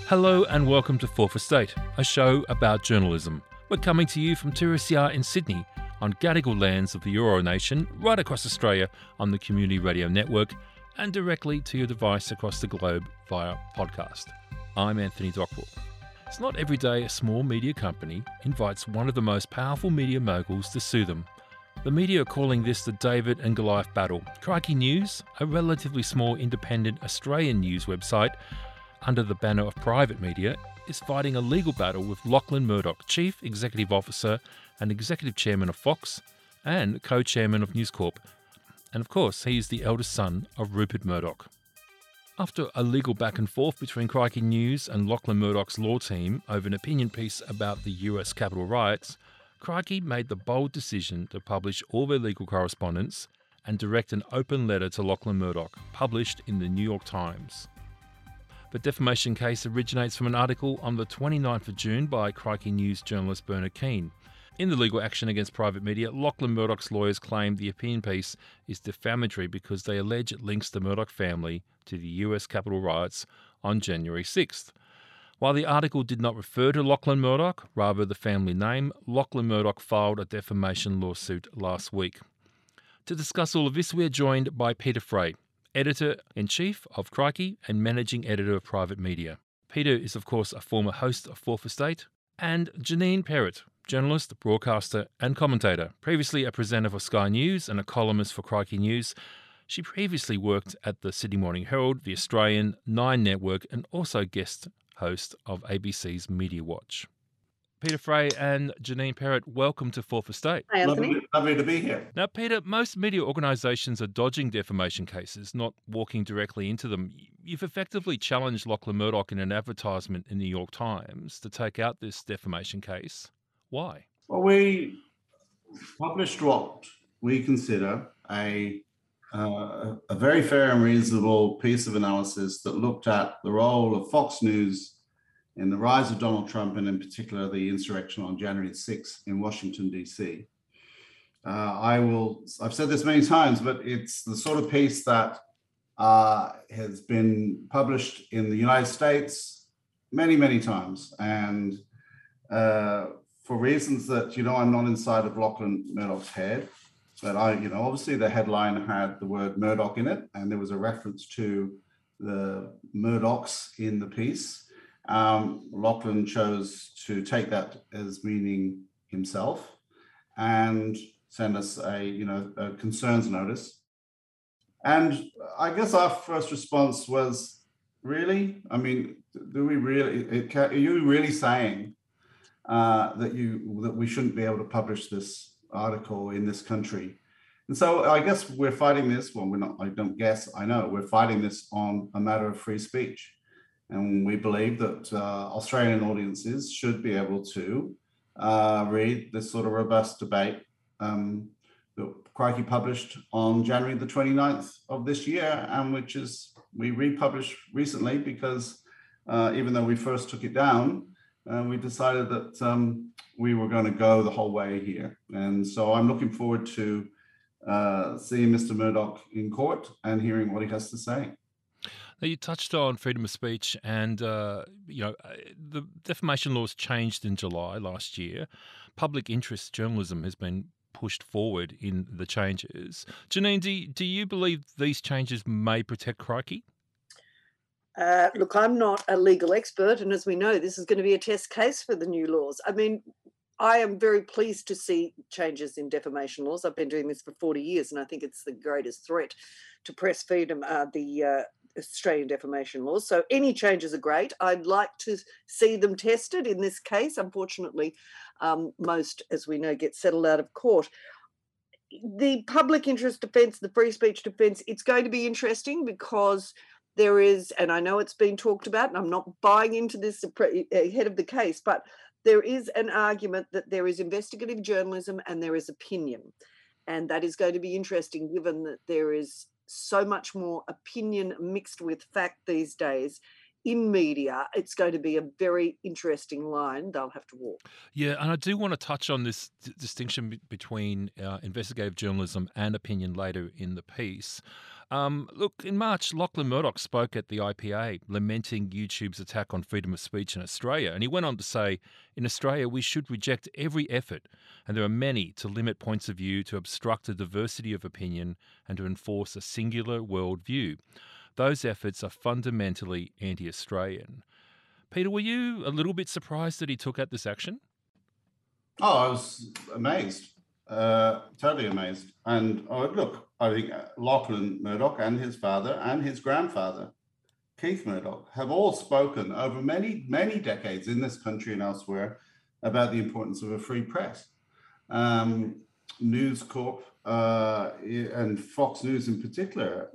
Hello and welcome to Fourth Estate, a show about journalism. We're coming to you from Turisia in Sydney, on Gadigal lands of the Eora Nation, right across Australia on the Community Radio Network, and directly to your device across the globe via podcast. I'm Anthony Dockwell. It's not every day a small media company invites one of the most powerful media moguls to sue them. The media are calling this the David and Goliath battle. Crikey News, a relatively small independent Australian news website under the banner of private media, is fighting a legal battle with Lachlan Murdoch, Chief Executive Officer and Executive Chairman of Fox and Co-Chairman of News Corp. And of course, he is the eldest son of Rupert Murdoch. After a legal back and forth between Crikey News and Lachlan Murdoch's law team over an opinion piece about the US Capitol riots, Crikey made the bold decision to publish all their legal correspondence and direct an open letter to Lachlan Murdoch, published in the New York Times. The defamation case originates from an article on the 29th of June by Crikey News journalist Bernard Keane. In the legal action against private media, Lachlan Murdoch's lawyers claim the opinion piece is defamatory because they allege it links the Murdoch family to the US Capitol riots on January 6th. While the article did not refer to Lachlan Murdoch, rather the family name, Lachlan Murdoch filed a defamation lawsuit last week. To discuss all of this, we are joined by Peter Fray, Editor-in-Chief of Crikey and Managing Editor of Private Media. Peter is, of course, a former host of Fourth Estate, and Janine Perrott, journalist, broadcaster and commentator, previously a presenter for Sky News and a columnist for Crikey News. She previously worked at the Sydney Morning Herald, the Australian, Nine Network, and also guest host of ABC's Media Watch. Peter Fray and Janine Perrott, welcome to Fourth Estate. Hi, Anthony. Lovely to be here. Now, Peter, most media organisations are dodging defamation cases, not walking directly into them. You've effectively challenged Lachlan Murdoch in an advertisement in the New York Times to take out this defamation case. Why? Well, we published what we consider a very fair and reasonable piece of analysis that looked at the role of Fox News in the rise of Donald Trump, and in particular the insurrection on January 6th in Washington, D.C. I've said this many times, but it's the sort of piece that has been published in the United States many, many times. And for reasons that, I'm not inside of Lachlan Murdoch's head, but obviously the headline had the word Murdoch in it, and there was a reference to the Murdochs in the piece. Lachlan chose to take that as meaning himself and send us a concerns notice. And I guess our first response was, really? I mean, are you really saying that we shouldn't be able to publish this article in this country? And so I guess we're fighting this. Well, we're not. I don't guess. I know we're fighting this on a matter of free speech. And we believe that Australian audiences should be able to read this sort of robust debate that Crikey published on January the 29th of this year, and which is we republished recently because even though we first took it down, we decided that we were going to go the whole way here. And so I'm looking forward to seeing Mr. Murdoch in court and hearing what he has to say. Now, you touched on freedom of speech and, the defamation laws changed in July last year. Public interest journalism has been pushed forward in the changes. Janine, do you believe these changes may protect Crikey? Look, I'm not a legal expert, and as we know, this is going to be a test case for the new laws. I mean, I am very pleased to see changes in defamation laws. I've been doing this for 40 years, and I think it's the greatest threat to press freedom, the Australian defamation laws. So any changes are great. I'd like to see them tested in this case. Unfortunately, most, as we know, get settled out of court. The public interest defence, the free speech defence, it's going to be interesting because there is, and I know it's been talked about, and I'm not buying into this ahead of the case, but there is an argument that there is investigative journalism and there is opinion. And that is going to be interesting given that there is so much more opinion mixed with fact these days in media, it's going to be a very interesting line they'll have to walk. Yeah, and I do want to touch on this distinction between investigative journalism and opinion later in the piece. Look, in March, Lachlan Murdoch spoke at the IPA, lamenting YouTube's attack on freedom of speech in Australia. And he went on to say, in Australia, we should reject every effort, and there are many, to limit points of view, to obstruct the diversity of opinion, and to enforce a singular worldview. Those efforts are fundamentally anti-Australian. Peter, were you a little bit surprised that he took out this action? Oh, I was amazed, totally amazed. And look, I think Lachlan Murdoch and his father and his grandfather, Keith Murdoch, have all spoken over many, many decades in this country and elsewhere about the importance of a free press. News Corp and Fox News in particular,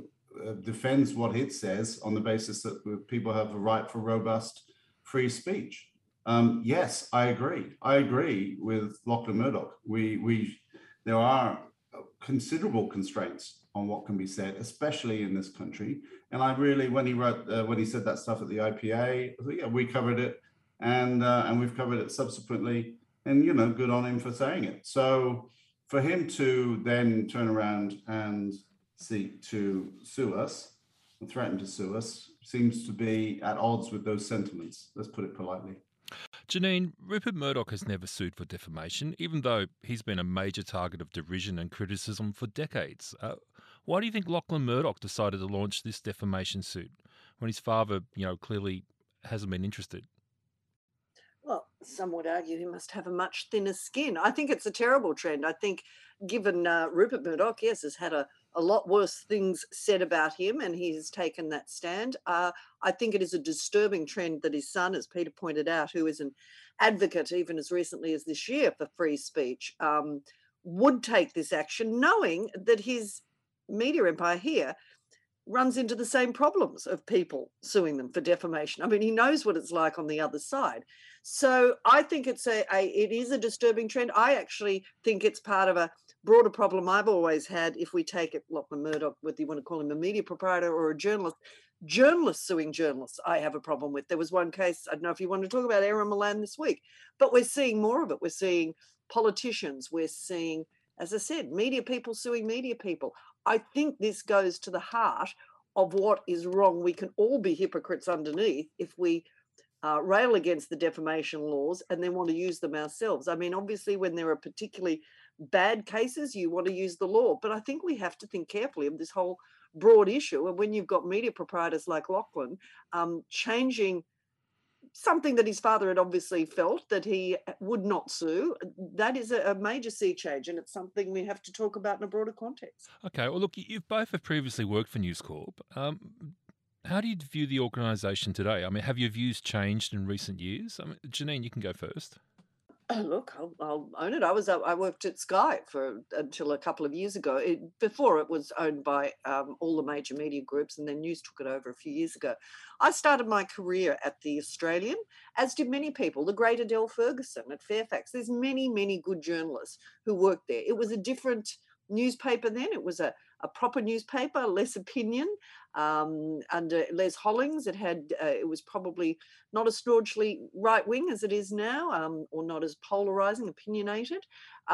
defends what it says on the basis that people have a right for robust free speech. Yes, I agree. I agree with Lachlan Murdoch. There are considerable constraints on what can be said, especially in this country. And I really, when he said that stuff at the IPA, we covered it, and we've covered it subsequently. And good on him for saying it. So for him to then turn around and seek to sue us and threaten to sue us seems to be at odds with those sentiments. Let's put it politely. Janine, Rupert Murdoch has never sued for defamation, even though he's been a major target of derision and criticism for decades. Why do you think Lachlan Murdoch decided to launch this defamation suit when his father, clearly hasn't been interested? Well, some would argue he must have a much thinner skin. I think it's a terrible trend. I think given Rupert Murdoch, yes, has had a lot worse things said about him, and he's taken that stand. I think it is a disturbing trend that his son, as Peter pointed out, who is an advocate even as recently as this year for free speech, would take this action, knowing that his media empire here runs into the same problems of people suing them for defamation. I mean, he knows what it's like on the other side. So I think it is a disturbing trend. I actually think it's part of a broader problem I've always had. If we take it, Lachlan Murdoch, whether you want to call him a media proprietor or a journalists suing journalists, I have a problem with. There was one case, I don't know if you want to talk about Aaron Milan this week, but we're seeing more of it. We're seeing politicians, we're seeing, as I said, media people suing media people. I think this goes to the heart of what is wrong. We can all be hypocrites underneath if we rail against the defamation laws and then want to use them ourselves. I mean, obviously, when there are particularly bad cases, you want to use the law. But I think we have to think carefully of this whole broad issue. And when you've got media proprietors like Lachlan changing something that his father had obviously felt that he would not sue, that is a major sea change, and it's something we have to talk about in a broader context. Okay, well, look, you both have previously worked for News Corp. How do you view the organisation today? I mean, have your views changed in recent years? I mean, Janine, you can go first. Look, I'll own it. I worked at Sky until a couple of years ago. Before it was owned by all the major media groups, and then News took it over a few years ago. I started my career at The Australian, as did many people. The great Adele Ferguson at Fairfax. There's many, many good journalists who worked there. It was a different newspaper then. It was a proper newspaper, less opinion. Under Les Hollings, it was probably not as staunchly right wing as it is now, or not as polarizing, opinionated.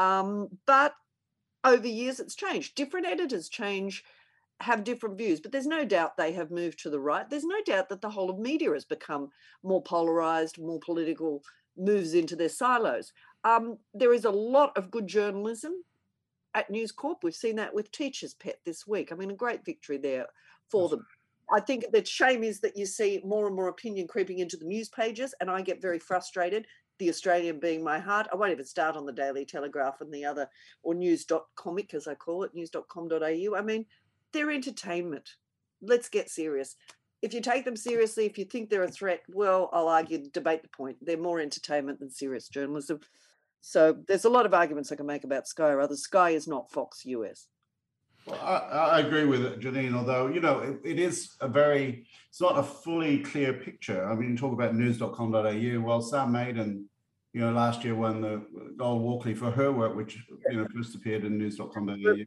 But over years, it's changed. Different editors have different views, but there's no doubt they have moved to the right. There's no doubt that the whole of media has become more polarized, more political, moves into their silos. There is a lot of good journalism at News Corp. We've seen that with Teacher's Pet this week. I mean, a great victory there for them. I think the shame is that you see more and more opinion creeping into the news pages, and I get very frustrated, The Australian being my heart. I won't even start on the Daily Telegraph and the other, or news.comic, as I call it, news.com.au. I mean, they're entertainment. Let's get serious. If you take them seriously, if you think they're a threat, well, I'll argue, debate the point. They're more entertainment than serious journalism. So there's a lot of arguments I can make about Sky or others. Sky is not Fox US. Well, I agree with it, Janine, although, it's not a fully clear picture. I mean, you talk about news.com.au. Well, Sam Maiden, last year won the Gold Walkley for her work, which, first appeared in news.com.au.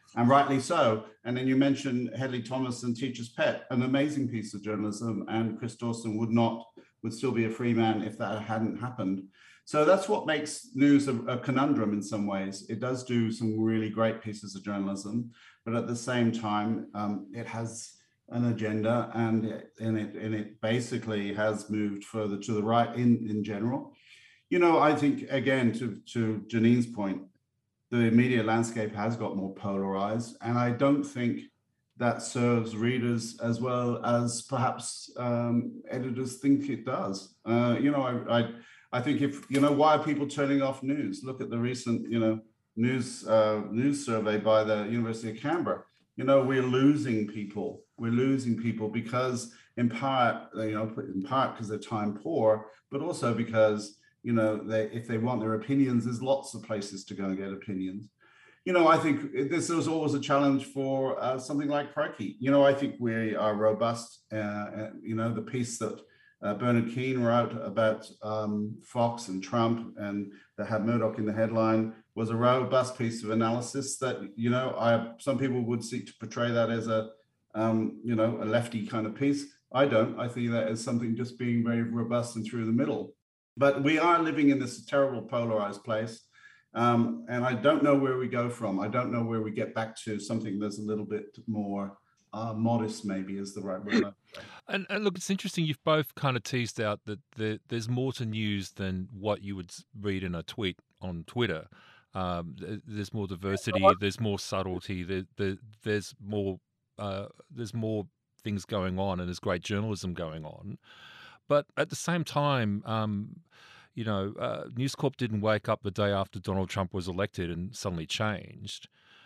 and rightly so. And then you mentioned Hedley Thomas and Teacher's Pet, an amazing piece of journalism, and Chris Dawson would still be a free man if that hadn't happened. So that's what makes news a conundrum in some ways. It does do some really great pieces of journalism, but at the same time, it has an agenda, and it basically has moved further to the right in general. I think, again, to Janine's point, the media landscape has got more polarized, and I don't think that serves readers as well as perhaps editors think it does. I think why are people turning off news? Look at the recent, news survey by the University of Canberra. We're losing people. We're losing people because, in part because they're time poor, but also because if they want their opinions, there's lots of places to go and get opinions. I think this was always a challenge for something like Crikey. I think we are robust. The piece that Bernard Keane wrote about Fox and Trump and that had Murdoch in the headline was a robust piece of analysis that, some people would seek to portray that as a lefty kind of piece. I don't. I think that as something just being very robust and through the middle. But we are living in this terrible polarized place. And I don't know where we go from. I don't know where we get back to something that's a little bit more modest, maybe is the right word. And look, it's interesting. You've both kind of teased out that there's more to news than what you would read in a tweet on Twitter. There's more diversity. There's more subtlety. There's more things going on, and there's great journalism going on. But at the same time, News Corp didn't wake up the day after Donald Trump was elected and suddenly changed.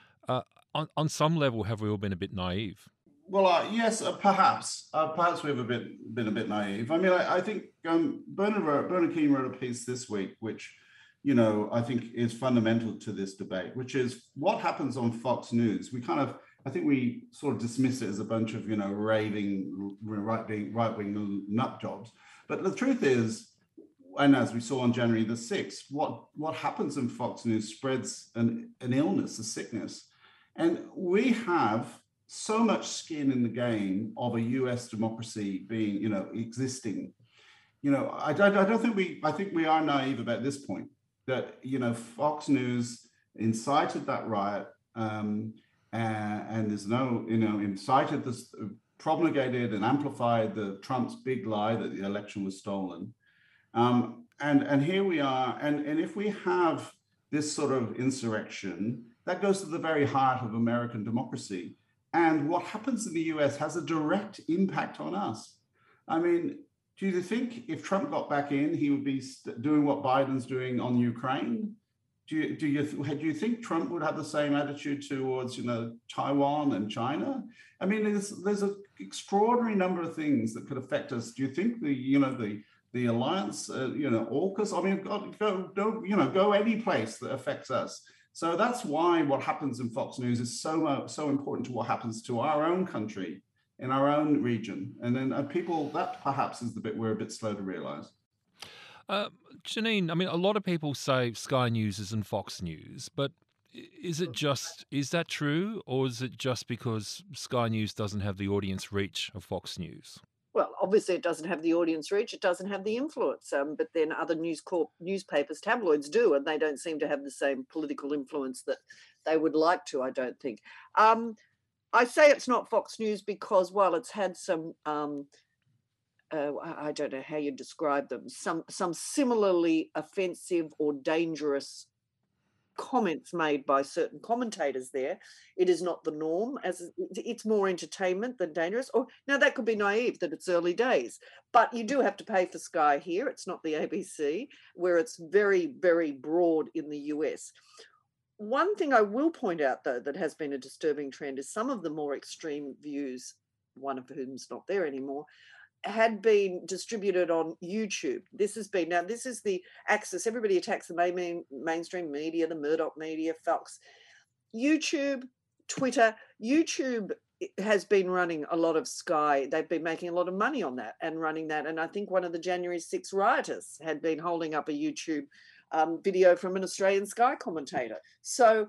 On some level, have we all been a bit naive? Well, yes, perhaps. Perhaps we've been a bit naive. I mean, I think Bernard Keane wrote a piece this week, which, I think is fundamental to this debate, which is what happens on Fox News. I think we sort of dismiss it as a bunch of, raving right-wing nut jobs. But the truth is, and as we saw on January the 6th, what happens in Fox News spreads an illness, a sickness. And we have so much skin in the game of a US democracy being, existing. I think we are naive about this point, that, Fox News incited that riot, and there's no, incited this, promulgated and amplified the Trump's big lie that the election was stolen. And here we are. And if we have this sort of insurrection, that goes to the very heart of American democracy. And what happens in the US has a direct impact on us. I mean, do you think if Trump got back in, he would be doing what Biden's doing on Ukraine? Do you think Trump would have the same attitude towards, Taiwan and China? I mean, there's an extraordinary number of things that could affect us. Do you think the alliance, AUKUS? I mean, go any place that affects us. So that's why what happens in Fox News is so important to what happens to our own country, in our own region. And then that perhaps is the bit we're a bit slow to realize. Janine, I mean, a lot of people say Sky News isn't Fox News, but is that true, or is it just because Sky News doesn't have the audience reach of Fox News? Well, obviously it doesn't have the audience reach, it doesn't have the influence, but then other News Corp newspapers, tabloids do, and they don't seem to have the same political influence that they would like to, I don't think. I say it's not Fox News because while it's had some, I don't know how you describe them, some similarly offensive or dangerous comments made by certain commentators there, it is not the norm. As it's more entertainment than dangerous. Or now that could be naive, that it's early days, but you do have to pay for Sky here. It's not the ABC, where it's very, very broad in the US. One thing I will point out, though, that has been a disturbing trend is some of the more extreme views, one of whom's not there anymore, had been distributed on YouTube. This is the axis. Everybody attacks the mainstream media, the Murdoch media, Fox. YouTube, Twitter. YouTube has been running a lot of Sky. They've been making a lot of money on that and running that. And I think one of the January 6 rioters had been holding up a YouTube video from an Australian Sky commentator. So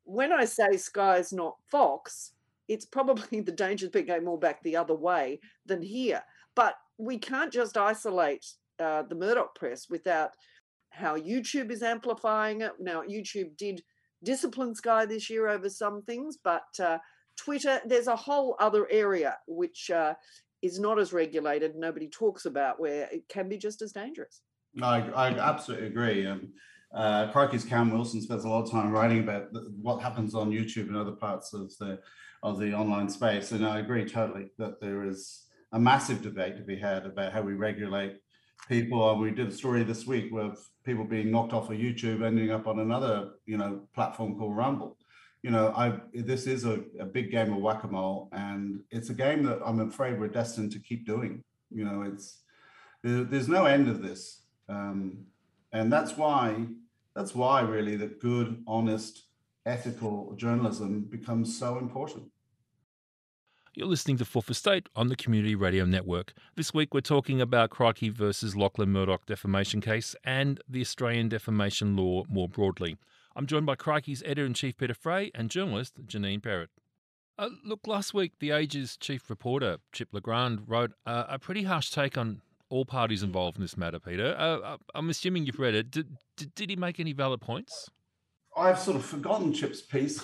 when I say Sky's not Fox, it's probably the danger's been going more back the other way than here. But we can't just isolate the Murdoch press without how YouTube is amplifying it. Now, YouTube did discipline Sky this year over some things, but Twitter, there's a whole other area which is not as regulated, nobody talks about, where it can be just as dangerous. I absolutely agree. Crikey's Cam Wilson spends a lot of time writing about what happens on YouTube and other parts of the online space, and I agree totally that there is a massive debate to be had about how we regulate people. And we did a story this week with people being knocked off of YouTube, ending up on another, platform called Rumble. This is a big game of whack-a-mole, and it's a game that I'm afraid we're destined to keep doing. There's no end of this, and that's why really that good, honest, ethical journalism becomes so important. You're listening to Fourth Estate on the Community Radio Network. This week we're talking about Crikey versus Lachlan Murdoch defamation case and the Australian defamation law more broadly. I'm joined by Crikey's Editor-in-Chief Peter Fray and journalist Janine Perrott. Look, last week the Age's chief reporter Chip Legrand wrote a pretty harsh take on all parties involved in this matter, Peter. I'm assuming you've read it. Did he make any valid points? I've sort of forgotten Chip's piece.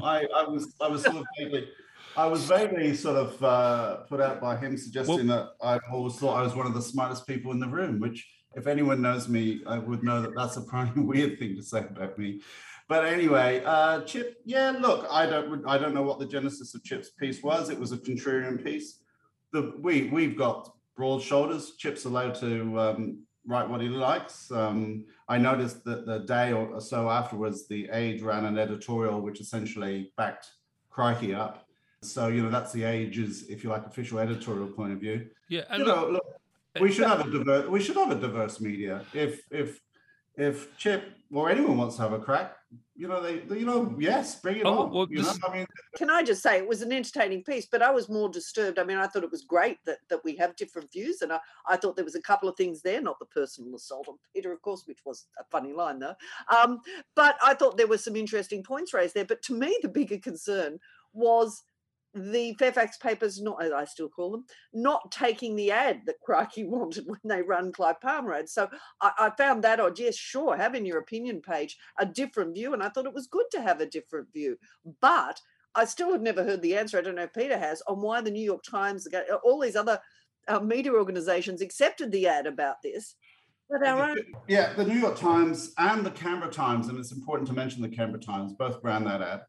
I was vaguely sort of put out by him suggesting that I always thought I was one of the smartest people in the room, which if anyone knows me, I would know that that's a pretty weird thing to say about me. But anyway, Chip, yeah, look, I don't know what the genesis of Chip's piece was. It was a contrarian piece. We've got broad shoulders. Chip's allowed to write what he likes. I noticed that the day or so afterwards, the Age ran an editorial which essentially backed Crikey up. So, that's the Age's, if you like, official editorial point of view. Yeah, and look, we should have a diverse media. If Chip or anyone wants to have a crack, yes, bring it on. Well, can I just say it was an entertaining piece, but I was more disturbed. I mean, I thought it was great that we have different views, and I thought there was a couple of things there, not the personal assault on Peter, of course, which was a funny line though. But I thought there were some interesting points raised there. But to me, the bigger concern was the Fairfax papers, not as I still call them, not taking the ad that Crikey wanted when they run Clive Palmer ad. So I found that odd. Yes, sure, have in your opinion page a different view, and I thought it was good to have a different view. But I still have never heard the answer, I don't know if Peter has, on why the New York Times, all these other media organisations accepted the ad about this. Yeah, the New York Times and the Canberra Times, and it's important to mention the Canberra Times, both ran that ad.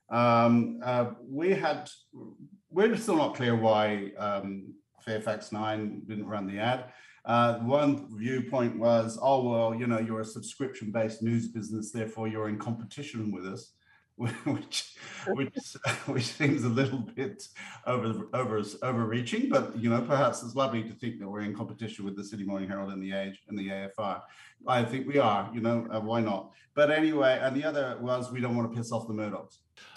We're still not clear why Fairfax 9 didn't run the ad. One viewpoint was, you're a subscription-based news business, therefore you're in competition with us, which seems a little bit overreaching, but perhaps it's lovely to think that we're in competition with the Sydney Morning Herald and the Age and the AFR. I think we are, why not? But anyway, and the other was we don't want to piss off the Murdochs.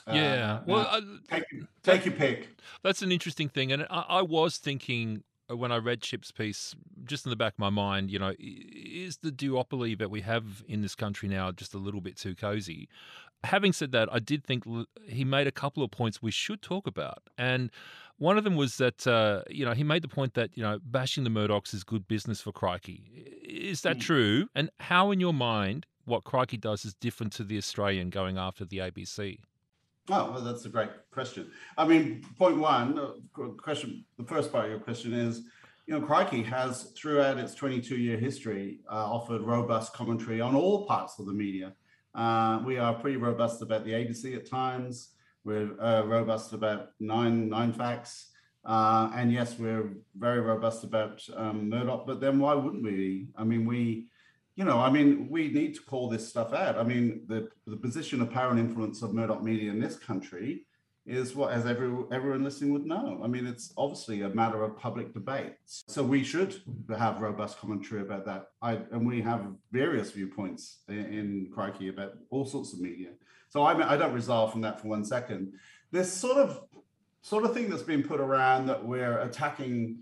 Take your pick. That's an interesting thing, and I was thinking when I read Chip's piece, just in the back of my mind, is the duopoly that we have in this country now just a little bit too cozy? Having said that, I did think he made a couple of points we should talk about, and one of them was that he made the point that bashing the Murdochs is good business for Crikey. Is that true? And how, in your mind, what Crikey does is different to the Australian going after the ABC? Oh, well, that's a great question. I mean, point one, the first part of your question is, Crikey has, throughout its 22-year history, offered robust commentary on all parts of the media. We are pretty robust about the ABC at times. We're robust about Nine Facts. And yes, we're very robust about Murdoch, but then why wouldn't we? I mean, we need to call this stuff out. I mean, the position of power and influence of Murdoch media in this country is what, as everyone listening would know. I mean, it's obviously a matter of public debate. So we should have robust commentary about that. And we have various viewpoints in Crikey about all sorts of media. So I don't resolve from that for 1 second. This sort of thing that's been put around that we're attacking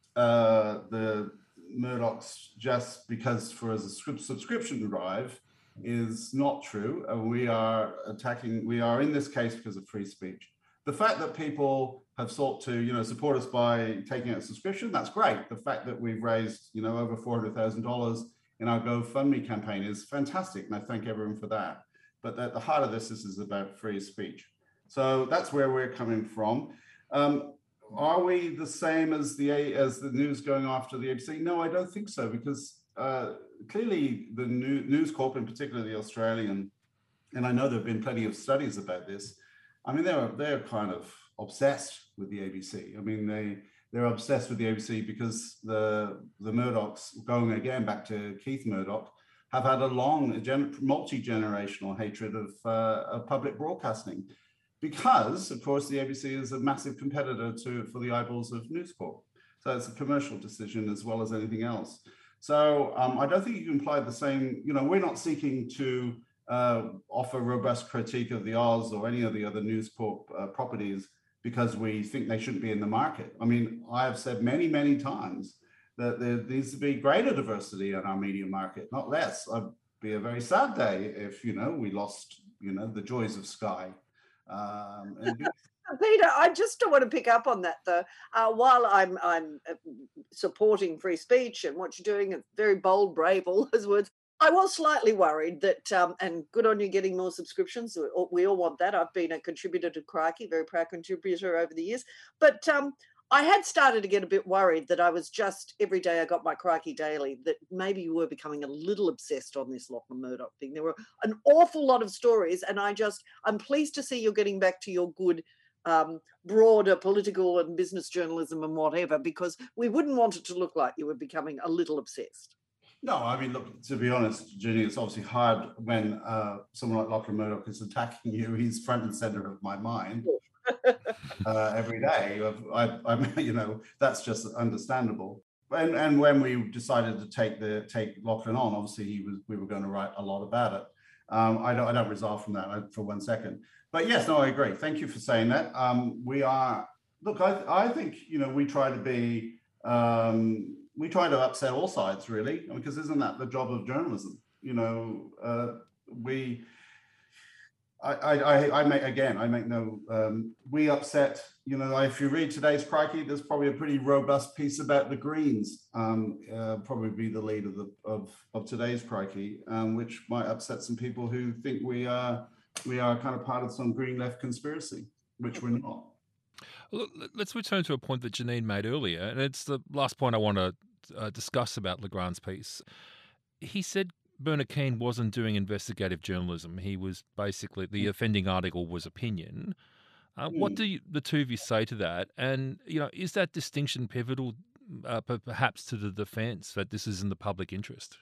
the Murdochs just because for as a subscription drive, is not true. We are in this case because of free speech. The fact that people have sought to, support us by taking out a subscription, that's great. The fact that we've raised, over $400,000 in our GoFundMe campaign is fantastic, and I thank everyone for that. But at the heart of this is about free speech. So that's where we're coming from. Are we the same as the news going after the ABC? No, I don't think so, because clearly the News Corp, in particular the Australian, and I know there have been plenty of studies about this. I mean, they're kind of obsessed with the ABC. I mean, they're obsessed with the ABC because the Murdochs, going again back to Keith Murdoch, have had a long multi-generational hatred of public broadcasting, because, of course, the ABC is a massive competitor for the eyeballs of News Corp. So it's a commercial decision as well as anything else. So I don't think you can apply the same. We're not seeking to offer robust critique of the Oz or any of the other News Corp properties because we think they shouldn't be in the market. I mean, I have said many, many times that there needs to be greater diversity in our media market, not less. It'd be a very sad day if, we lost, the joys of Sky. Peter, I just don't want to pick up on that, though. While I'm supporting free speech and what you're doing, it's very bold, brave, all those words, I was slightly worried that, and good on you getting more subscriptions. We all want that. I've been a contributor to Crikey, very proud contributor over the years. But I had started to get a bit worried that I was just, every day I got my Crikey Daily, that maybe you were becoming a little obsessed on this Lachlan Murdoch thing. There were an awful lot of stories, and I'm pleased to see you're getting back to your good broader political and business journalism and whatever, because we wouldn't want it to look like you were becoming a little obsessed. No, I mean, look, to be honest, Ginny, it's obviously hard when someone like Lachlan Murdoch is attacking you. He's front and center of my mind every day. That's just understandable. And when we decided to take Lachlan on, obviously we were going to write a lot about it. I don't resolve from that for 1 second. But yes, no, I agree. Thank you for saying that. I think, we try to be, we try to upset all sides, really, because isn't that the job of journalism? We upset, if you read today's Crikey, there's probably a pretty robust piece about the Greens, probably be the lead of today's Crikey, which might upset some people who think we are kind of part of some Green left conspiracy, which we're not. Let's return to a point that Janine made earlier, and it's the last point I want to discuss about Legrand's piece. He said Bernard Keane wasn't doing investigative journalism. He was basically, the offending article was opinion. What do the two of you say to that? And, is that distinction pivotal perhaps to the defence that this is in the public interest?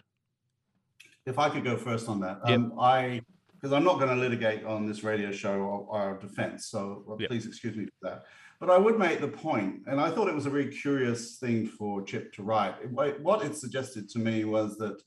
If I could go first on that. Yep. Because I'm not going to litigate on this radio show our defence, so please excuse me for that. But I would make the point, and I thought it was a very curious thing for Chip to write. What it suggested to me was that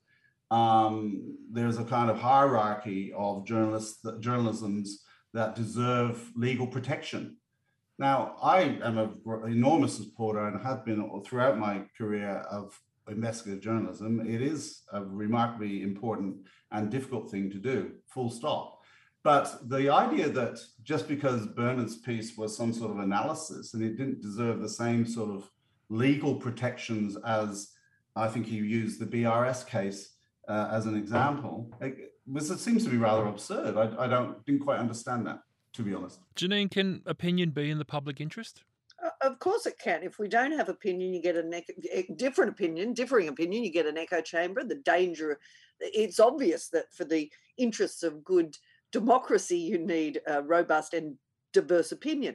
there's a kind of hierarchy of journalisms that deserve legal protection. Now, I am an enormous supporter and have been throughout my career of investigative journalism. It is a remarkably important and difficult thing to do, full stop. But the idea that just because Bernard's piece was some sort of analysis and it didn't deserve the same sort of legal protections as, I think he used the BRS case as an example, it seems to be rather absurd. I didn't quite understand that, to be honest. Janine, can opinion be in the public interest? Of course it can. If we don't have opinion, you get differing opinion, you get an echo chamber. The danger, it's obvious that for the interests of good democracy, you need a robust and diverse opinion.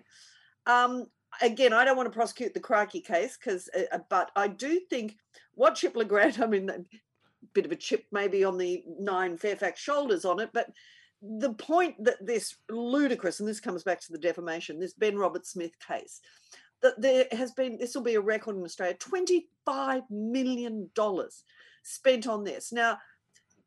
Again, I don't want to prosecute the Crikey case, but I do think what Chip Legrand, a bit of a chip maybe on the 9 Fairfax shoulders on it, but the point that this ludicrous, and this comes back to the defamation, this Ben Roberts-Smith case, that this will be a record in Australia, $25 million spent on this. Now,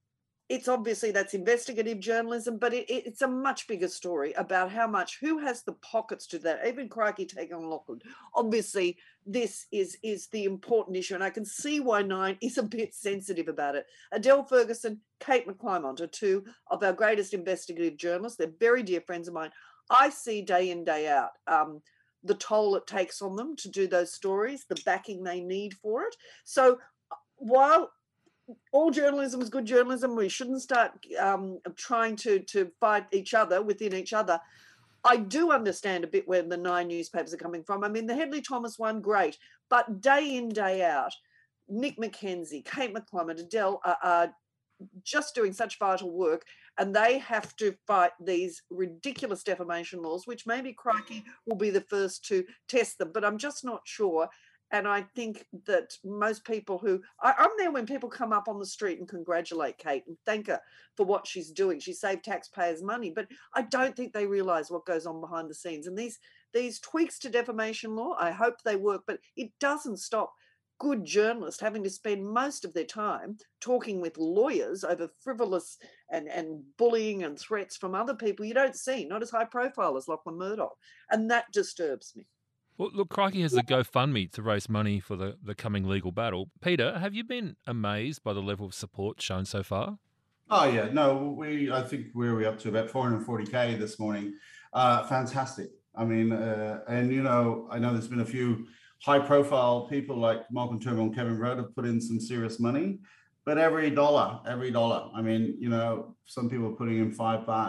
it's obviously that's investigative journalism, but it's a much bigger story about who has the pockets to that. Even crikey, taking on Lachlan. Obviously, this is the important issue, and I can see why Nine is a bit sensitive about it. Adele Ferguson, Kate McClymont are two of our greatest investigative journalists. They're very dear friends of mine. I see day in, day out the toll it takes on them to do those stories, the backing they need for it. So while all journalism is good journalism, we shouldn't start trying to fight each other within each other. I do understand a bit where the Nine newspapers are coming from. I mean, the Hedley Thomas one, great, but day in, day out, Nick McKenzie, Kate McClymont, Adele are just doing such vital work, and they have to fight these ridiculous defamation laws, which maybe crikey will be the first to test them, but I'm just not sure. And I think that most people I'm there when people come up on the street and congratulate Kate and thank her for what she's doing. She saved taxpayers' money, but I don't think they realise what goes on behind the scenes. And these tweaks to defamation law, I hope they work, but it doesn't stop good journalists having to spend most of their time talking with lawyers over frivolous and bullying and threats from other people you don't see, not as high profile as Lachlan Murdoch. And that disturbs me. Well, look, Crikey has a GoFundMe to raise money for the coming legal battle. Peter, have you been amazed by the level of support shown so far? Oh, yeah. No, I think we're up to about 440K this morning. Fantastic. I mean, and, you know, I know there's been a few high-profile people like Malcolm Turnbull and Kevin Rudd have put in some serious money, but every dollar. I mean, you know, some people are putting in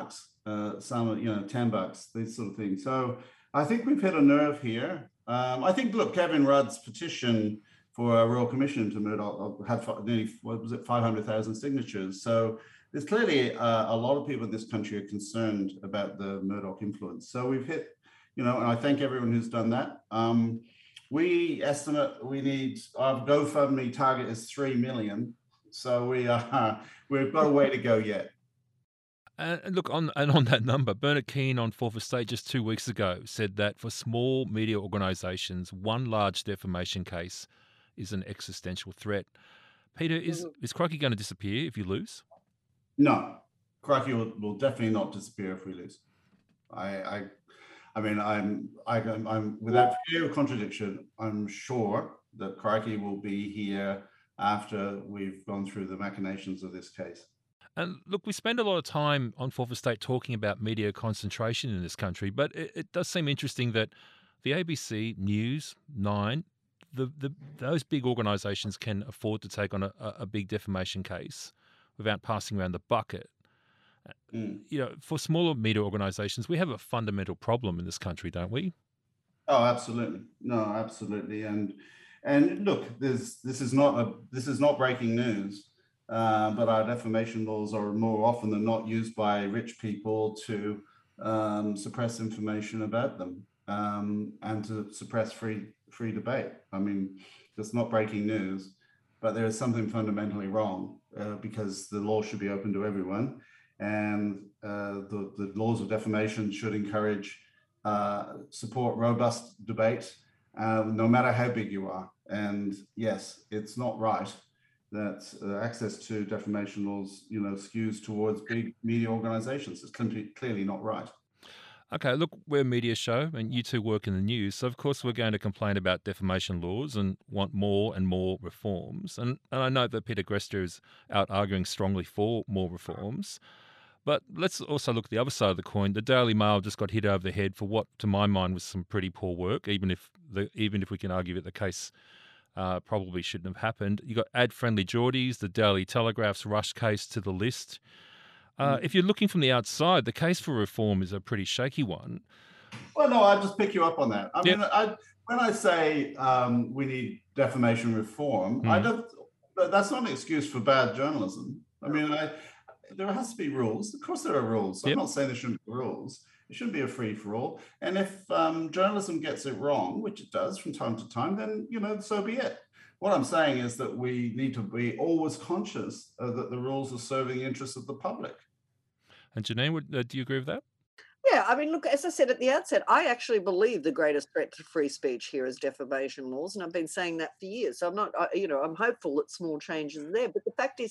$5, some, you know, $10, these sort of things. So I think we've hit a nerve here. I think, look, Kevin Rudd's petition for a Royal Commission to Murdoch had nearly, 500,000 signatures. So there's clearly a lot of people in this country are concerned about the Murdoch influence. So we've hit, you know, and I thank everyone who's done that. We estimate we need, our GoFundMe target is 3 million. So we've got a way to go yet. Look, on that number, Bernard Keane on Fourth Estate just 2 weeks ago said that for small media organisations, one large defamation case is an existential threat. Peter, is Crikey going to disappear if you lose? No, Crikey will definitely not disappear if we lose. I mean, I'm without fear of contradiction, I'm sure that Crikey will be here after we've gone through the machinations of this case. And look, we spend a lot of time on Fourth Estate talking about media concentration in this country, but it does seem interesting that the ABC, News, Nine, those big organisations can afford to take on a big defamation case without passing around the bucket. You know, for smaller media organisations, we have a fundamental problem in this country, don't we? Oh, absolutely. No, absolutely. And look, this is not breaking news. But our defamation laws are more often than not used by rich people to suppress information about them and to suppress free debate. I mean, it's not breaking news, but there is something fundamentally wrong because the law should be open to everyone, and the laws of defamation should encourage support robust debate, no matter how big you are. And yes, it's not right that access to defamation laws, you know, skews towards big media organisations. It's clearly not right. Okay, look, we're a media show and you two work in the news, so of course we're going to complain about defamation laws and want more and more reforms. And I know that Peter Grester is out arguing strongly for more reforms. But let's also look at the other side of the coin. The Daily Mail just got hit over the head for what, to my mind, was some pretty poor work, even if we can argue that the case probably shouldn't have happened. You got ad-friendly Geordies, the Daily Telegraph's rush case to the list. If you're looking from the outside, the case for reform is a pretty shaky one. Well, no, I'll just pick you up on that. I mean, when I say we need defamation reform, that's not an excuse for bad journalism. I mean, there has to be rules. Of course there are rules. I'm not saying there shouldn't be rules. It shouldn't be a free-for-all. And if journalism gets it wrong, which it does from time to time, then, you know, so be it. What I'm saying is that we need to be always conscious that the rules are serving the interests of the public. And Janine, do you agree with that? Yeah, I mean, look, as I said at the outset, I actually believe the greatest threat to free speech here is defamation laws, and I've been saying that for years. So I'm not, I'm hopeful that small changes are there. But the fact is,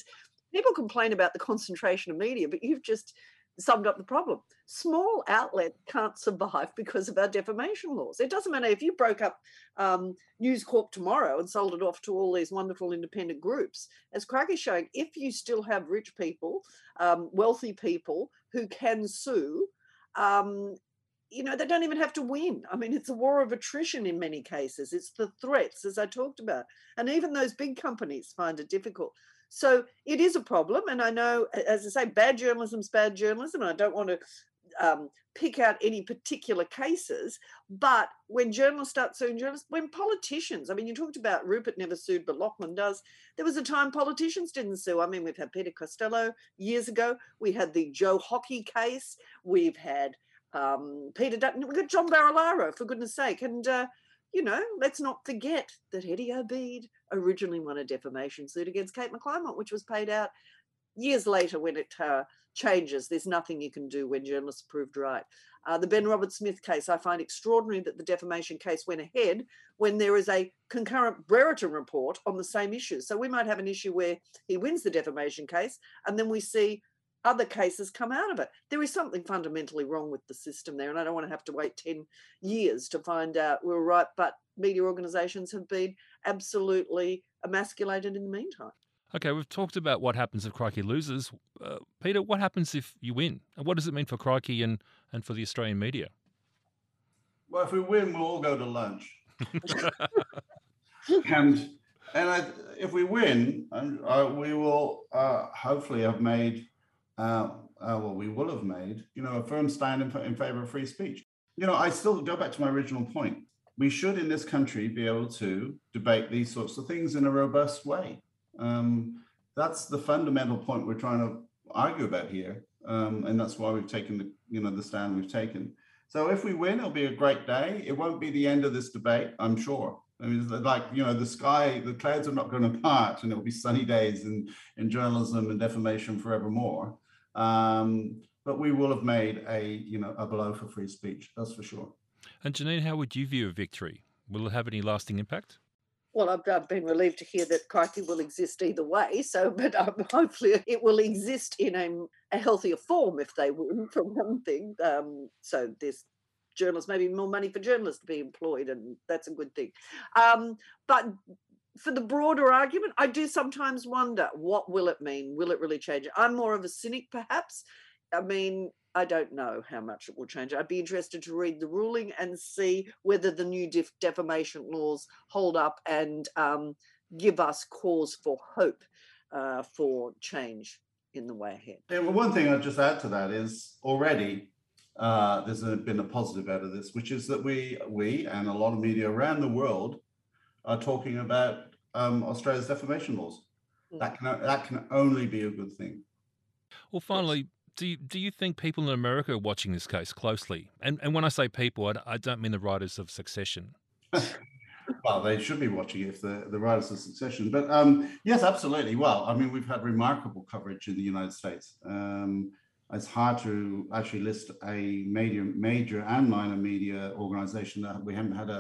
People complain about the concentration of media, but you've just summed up the problem. Small outlets can't survive because of our defamation laws. It doesn't matter if you broke up News Corp tomorrow and sold it off to all these wonderful independent groups. As Craig is showing, if you still have rich people, wealthy people who can sue, they don't even have to win. I mean, it's a war of attrition in many cases. It's the threats, as I talked about. And even those big companies find it difficult. So it is a problem. And I know, as I say, bad journalism's bad journalism. And I don't want to pick out any particular cases. But when journalists start suing journalists, when politicians, I mean, you talked about Rupert never sued, but Lachlan does. There was a time politicians didn't sue. I mean, we've had Peter Costello years ago. We had the Joe Hockey case. We've had Peter Dutton. We've got John Barilaro, for goodness sake. And, let's not forget that Eddie Obeid originally won a defamation suit against Kate McClymont, which was paid out years later when it changes. There's nothing you can do when journalists are proved right. The Ben Roberts-Smith case, I find extraordinary that the defamation case went ahead when there is a concurrent Brereton report on the same issue. So we might have an issue where he wins the defamation case and then we see other cases come out of it. There is something fundamentally wrong with the system there, and I don't want to have to wait 10 years to find out we're right, but media organisations have been absolutely emasculated in the meantime. Okay, we've talked about what happens if Crikey loses. Peter, what happens if you win? And what does it mean for Crikey and for the Australian media? Well, if we win, we'll all go to lunch. If we win, we will hopefully have made... we will have made, a firm stand in favor of free speech. I still go back to my original point. We should, in this country, be able to debate these sorts of things in a robust way. That's the fundamental point we're trying to argue about here, and that's why we've taken the stand we've taken. So if we win, it'll be a great day. It won't be the end of this debate, I'm sure. I mean, the clouds are not going to part, and it'll be sunny days in journalism and defamation forevermore. But we will have made a blow for free speech, that's for sure. And Janine, how would you view a victory? Will it have any lasting impact? Well, I've been relieved to hear that Crikey will exist either way. But hopefully it will exist in a healthier form if they win, for one thing. So there's journalists, maybe more money for journalists to be employed, and that's a good thing. But for the broader argument, I do sometimes wonder, what will it mean? Will it really change it? I'm more of a cynic, perhaps. I mean, I don't know how much it will change. I'd be interested to read the ruling and see whether the new defamation laws hold up and give us cause for hope for change in the way ahead. Yeah, well, one thing I'd just add to that is already there's been a positive out of this, which is that we and a lot of media around the world are talking about Australia's defamation laws. That can only be a good thing. Well, finally, do you think people in America are watching this case closely? And when I say people, I don't mean the writers of Succession. Well, they should be watching if the writers of Succession. But yes, absolutely. Well, I mean, we've had remarkable coverage in the United States. It's hard to actually list a major and minor media organization that we haven't had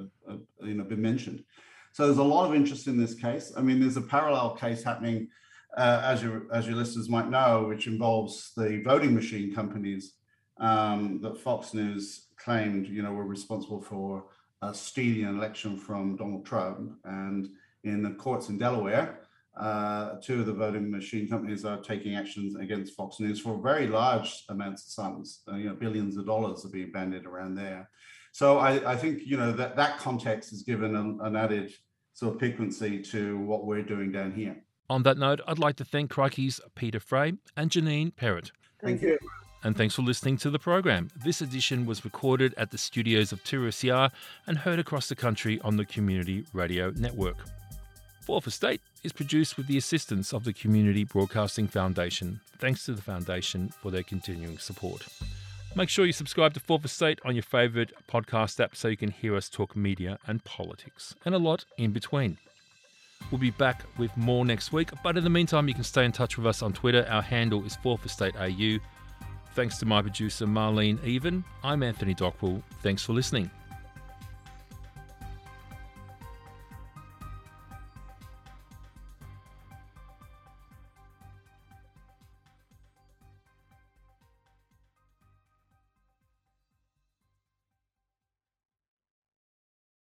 been mentioned. So there's a lot of interest in this case. I mean, there's a parallel case happening, as your listeners might know, which involves the voting machine companies that Fox News claimed, were responsible for stealing an election from Donald Trump. And in the courts in Delaware, two of the voting machine companies are taking actions against Fox News for very large amounts of sums. Billions of dollars are being bandied around there. So I think, that context has given an added sort of piquancy to what we're doing down here. On that note, I'd like to thank Crikey's Peter Fray and Janine Perrott. Thank you. And thanks for listening to the program. This edition was recorded at the studios of 2SER and heard across the country on the Community Radio Network. 4 for State is produced with the assistance of the Community Broadcasting Foundation. Thanks to the Foundation for their continuing support. Make sure you subscribe to 4 for State on your favourite podcast app so you can hear us talk media and politics, and a lot in between. We'll be back with more next week, but in the meantime, you can stay in touch with us on Twitter. Our handle is 4 for State AU. Thanks to my producer, Marlene Even. I'm Anthony Dockrell. Thanks for listening.